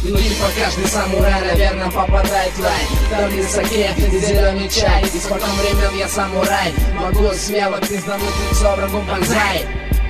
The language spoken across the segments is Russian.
Ну типа каждый самурай, наверное, попадает в рай. Там в высоке зеленый чай. Испокон времен я самурай. Могу смело пиздануть лицо врагу бонзай.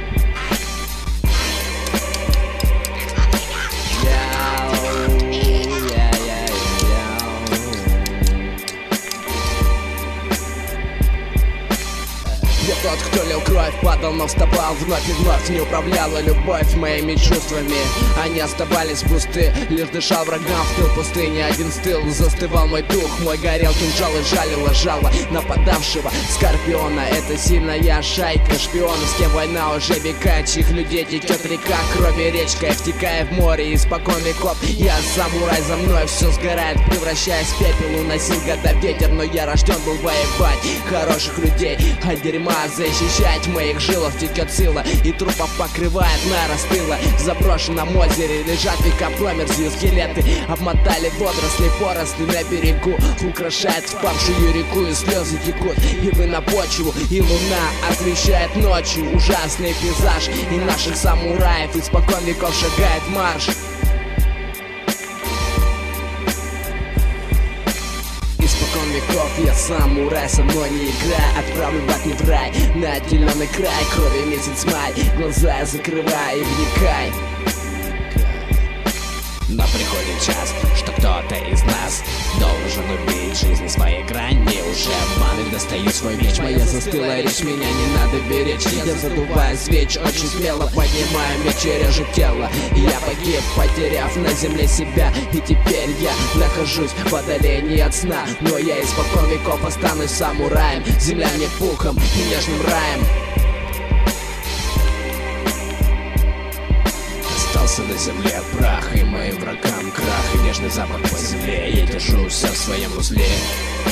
Я тот, кто лил кровь, падал, но вставал вновь и вновь. Не управляла любовь моими чувствами, они оставались пусты. Лишь дышал врагам в тыл пустыни, один стыл. Застывал мой дух, мой горел кинжал и жалило жало нападавшего скорпиона. Это сильная шайка шпионов, с кем война уже века, чьих людей течет река крови речкой, втекая в море испокон веков. Я самурай, за мной все сгорает, превращаясь в пепел. Уносил года ветер, но я рожден был воевать. Хороших людей от дерьма защищать, в моих жилах текет сила, и трупов покрывает нарастыло. В заброшенном озере лежат века промерзью скелеты. Обмотали водоросли, поросли на берегу, украшает впавшую реку, и слезы текут и вы на почву, и луна освещает ночью ужасный пейзаж. И наших самураев испокон веков шагает марш. Испокон веков я самурай, со мной не играй. Отправлю в ад, не в рай, на отделенный край. Крови месяц май, глаза закрывай и вникай. Но приходит час, что кто-то из нас должен убить жизнь своей грани. Уже обманы, достаю свой меч. Моя застылая речь, меня не надо беречь. Я задуваю свеч, очень смело поднимаю меч и режу тело. Я погиб, потеряв на земле себя, и теперь я нахожусь в отдалении от сна. Но я испокон веков останусь самураем. Земля мне пухом и нежным раем. Остался на земле прах, и моим врагам крах, и нежный запах по земле. Я держу все в своем узле.